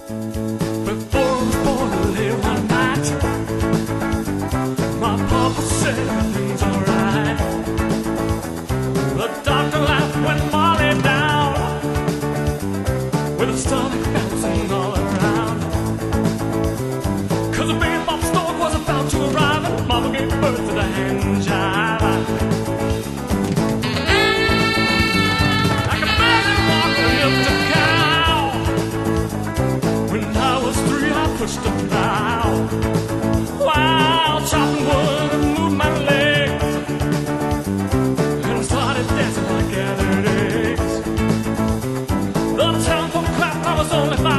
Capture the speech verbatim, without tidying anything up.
Before I was born late one night, my papa said everything's alright. The doctor laughed when Ma lay down, with her stomach bouncing all around. Cause the baby bump stork was about to arrive, and Mama gave birth to the hand jive. I could barely walk and lift a cow. When I was three, I pushed a plow. While chopping wood and moved my legs, and I started dancing like gathered eggs. The town folk clapped, I was only five.